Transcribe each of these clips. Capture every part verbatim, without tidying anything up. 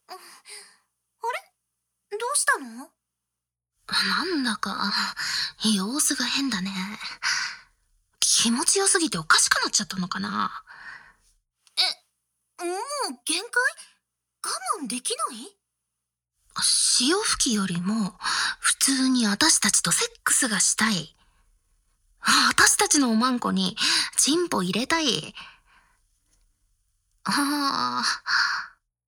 あれ、どうしたの？ なんだか、様子が変だね。気持ちよすぎておかしくなっちゃったのかな。 え、もう限界？我慢できない？ 潮吹きよりも、普通に私たちとセックスがしたい。私たちのおまんこに、チンポ入れたい。ああ。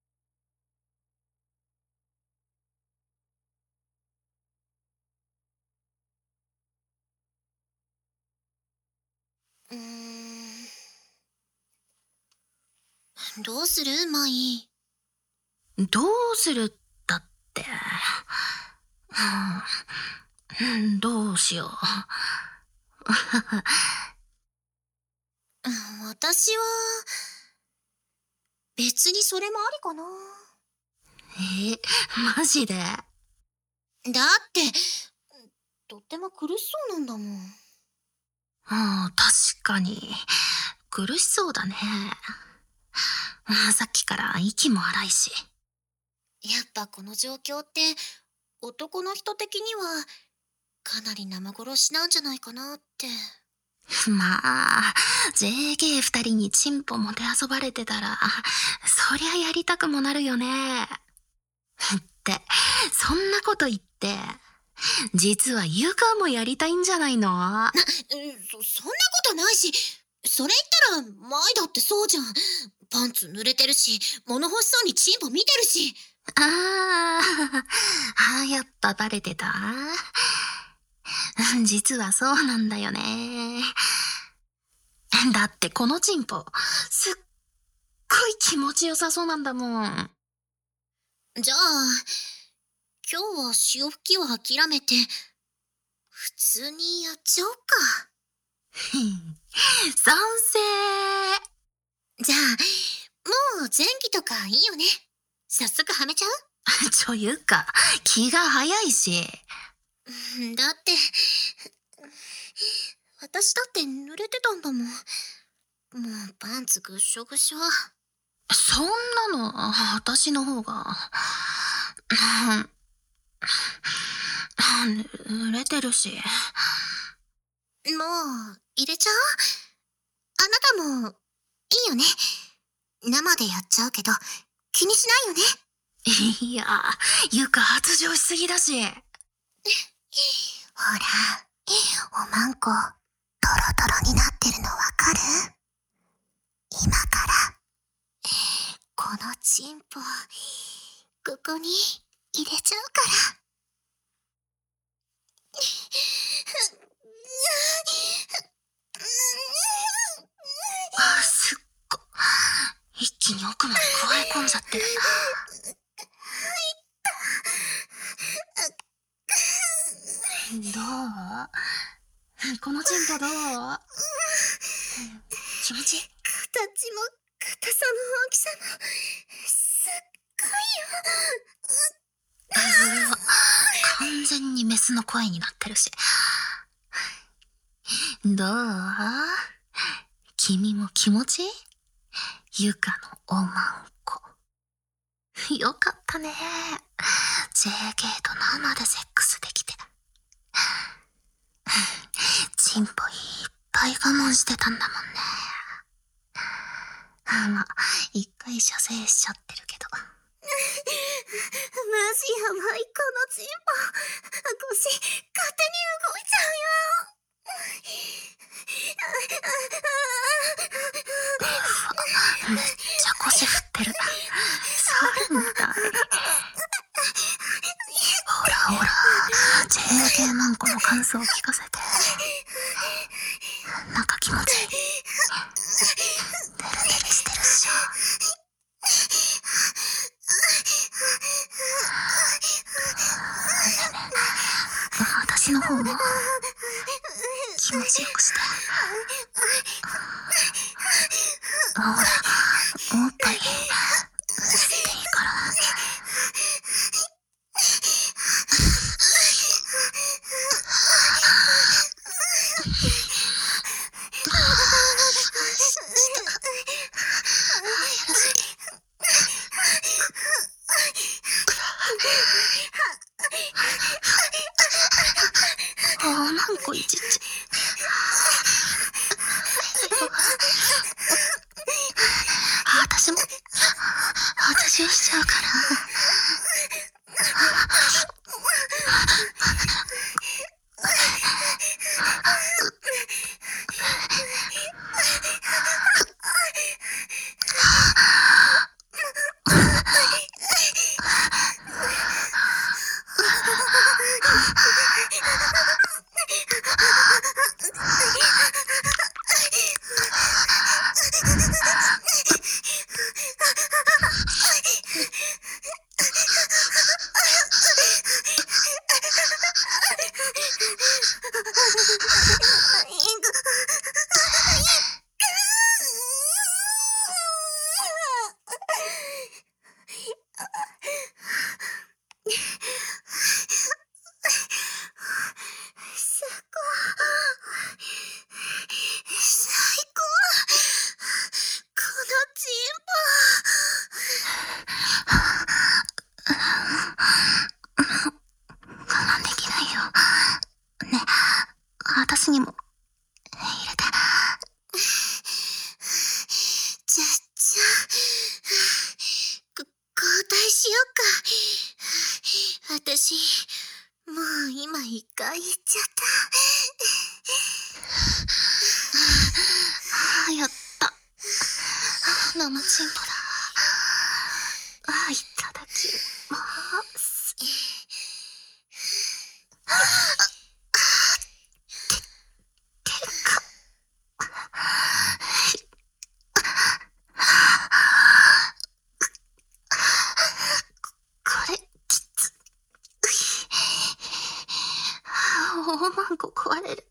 うーん。どうするマイ？ どうするだって。うん、どうしよう。 私は、別にそれもありかな。 え、マジで？ だって、とっても苦しそうなんだもん。 ああ、確かに。苦しそうだね。さっきから息も荒いし。 やっぱこの状況って、男の人的には、かなり生殺しなんじゃないかなって。 まあ、ジェーケー 二人にチンポもてあそばれてたら、そりゃやりたくもなるよね。って、そんなこと言って、実はユカもやりたいんじゃないの？ な、そ、そんなことないし、それ言ったら、マイだってそうじゃん。パンツ濡れてるし、物欲しそうにチンポ見てるし。 あー、あ、やっぱバレてた？実はそうなんだよね。だってこのチンポ、すっごい気持ちよさそうなんだもん。 じゃあ、今日は潮吹きを諦めて、普通にやっちゃおうか。 賛成。 じゃあ、もう前期とかいいよね。早速はめちゃう？ ちょ、ゆか、気が早いし。 だって、私だって濡れてたんだもん。もうパンツぐっしょぐしょ。 そんなの、私の方が。濡れてるし。 もう、入れちゃう？あなたも、いいよね。生でやっちゃうけど、気にしないよね。 いや、ゆか発情しすぎだし。 ほら、おまんこ、トロトロになってるのわかる？今から、このチンポ、ここに入れちゃうから。 あ、すっご。一気に奥まで加え込んじゃってる。どう？このチンポどう？気持ちいい？ 形も、硬さの大きさも、すっごいよ。 うわ、完全にメスの声になってるし。どう？君も気持ちいい？ゆかのおまんこ。よかったね。ジェーケー と生でセックスできて。チンポいっぱい我慢してたんだもんね。まあ、一回射精しちゃってるけど。 マジやばい、このチンポ。腰、勝手に動いちゃうよ。 めっちゃ腰振ってる。猿みたい。ほらほら、ジェーケー マンコの感想を聞かせて。なんか気持ちいい。デレデレしてるっしょ。私の方も気持ちよくして。ほら、おっぱい吸っていいから。 私、もう今一回言っちゃった。 ああ、やった。生チンポだ。ああ、いただきます。てか、これきつい。おまんこ壊れる。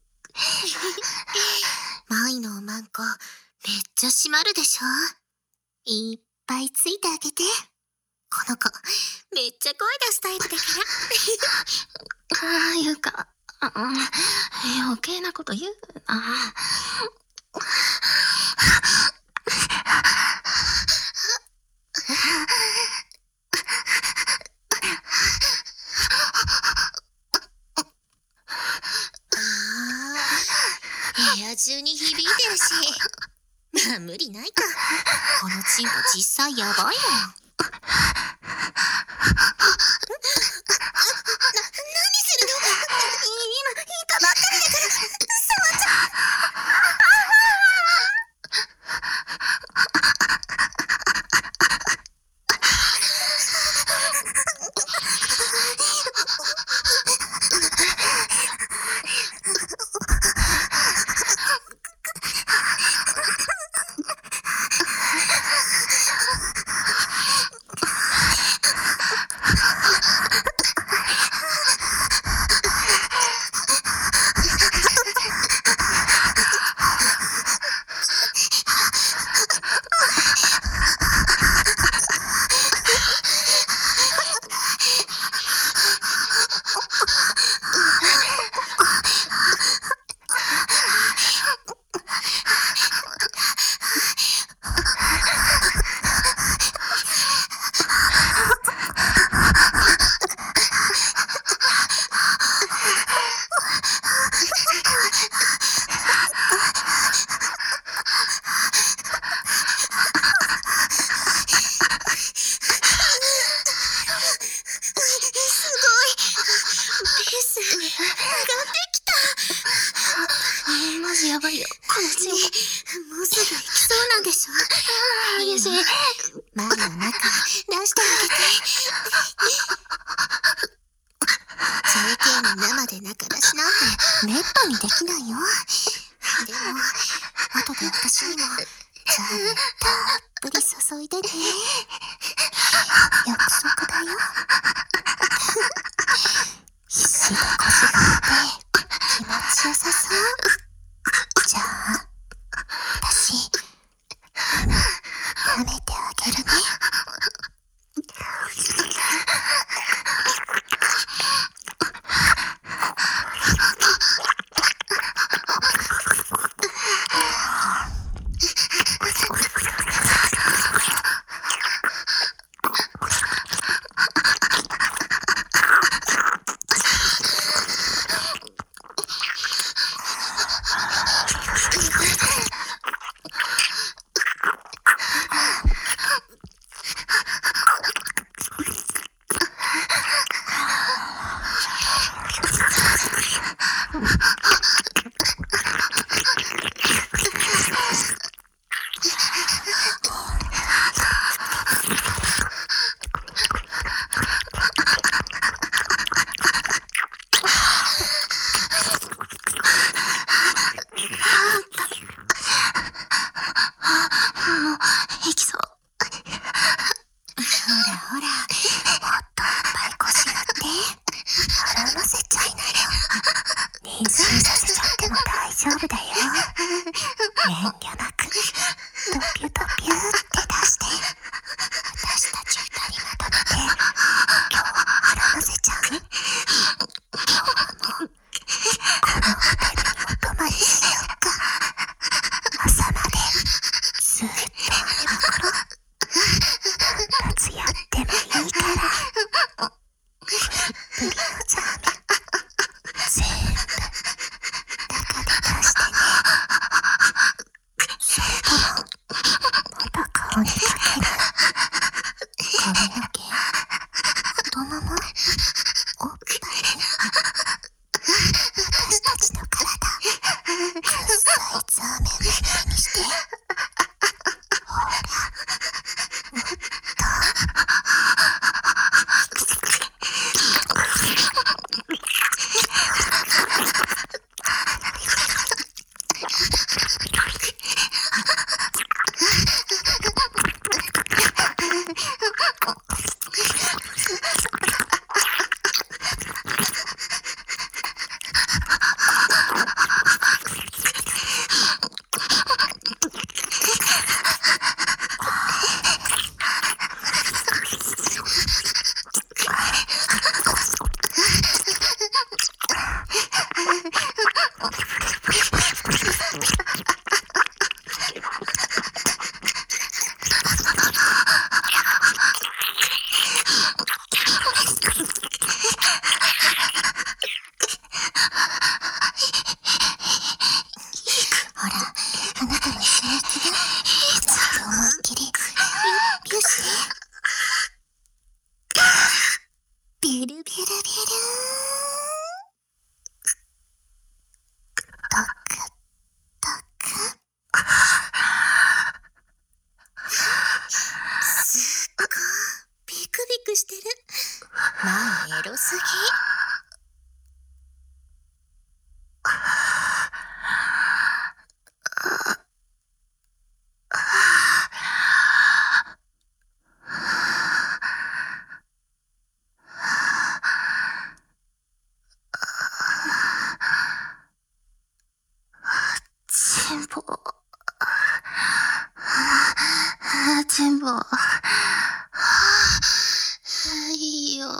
舞のおまんこ、めっちゃ締まるでしょ。いっぱいついてあげて。この子、めっちゃ声出すタイプだかああ、いうか、うん、余計なこと言うな。 ら。部屋中に響いてるし。まあ無理ないか。このチンポ実際やばいもん。 マジやばいよ、このチンポ。 もうすぐ行きそうなんでしょ。 ああ、激しい。 前の中、出してあげて。ジェーケー に生で中出しなんて、めったにできないよ。でも、後で私にも、ジャムたっぷり注いでね。約束だよ。必死で腰振って気持ちよさそう。じゃあ、私、舐めてあげるね。妊娠させちゃっても大丈夫だよ。遠慮なく、ドピュドピュって出して、私たち二人まとめて、今日腹乗せちゃう。今日はもう、このホテルにお泊まりしようか。朝まで、ずーっとあの頃、二つやってもいいから、プリプリのザーメン、全部、中で出してね。それとも、また顔にかける。髪の毛、太もも、 すぎ。チンポ。チンポ。いいよ。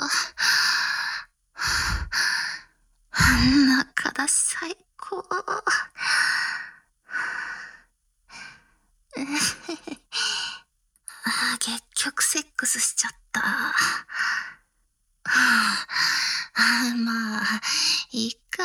中田最高。結局セックスしちゃった。まあ、いいか。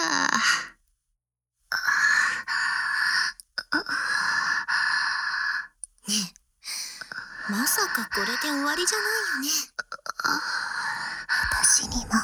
ねえ、まさかこれで終わりじゃないよね。私にも